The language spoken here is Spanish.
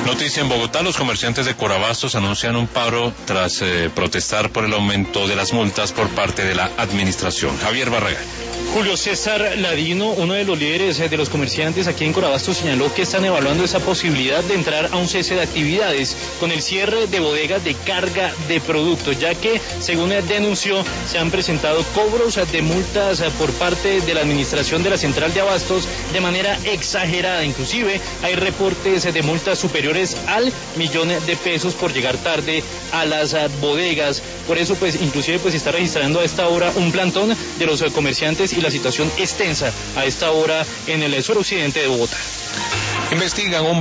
Noticia en Bogotá, los comerciantes de Corabastos anuncian un paro tras protestar por el aumento de las multas por parte de la administración. Javier Barragán. Julio César Ladino, uno de los líderes de los comerciantes aquí en Corabastos, señaló que están evaluando esa posibilidad de entrar a un cese de actividades con el cierre de bodegas de carga de productos, ya que, según él denunció, se han presentado cobros de multas por parte de la administración de la central de abastos de manera exagerada. Inclusive hay reportes de multas superiores al $1.000.000 por llegar tarde a las bodegas. Por eso, inclusive se está registrando a esta hora un plantón de los comerciantes y la situación es tensa a esta hora en el suroccidente de Bogotá. Investigan un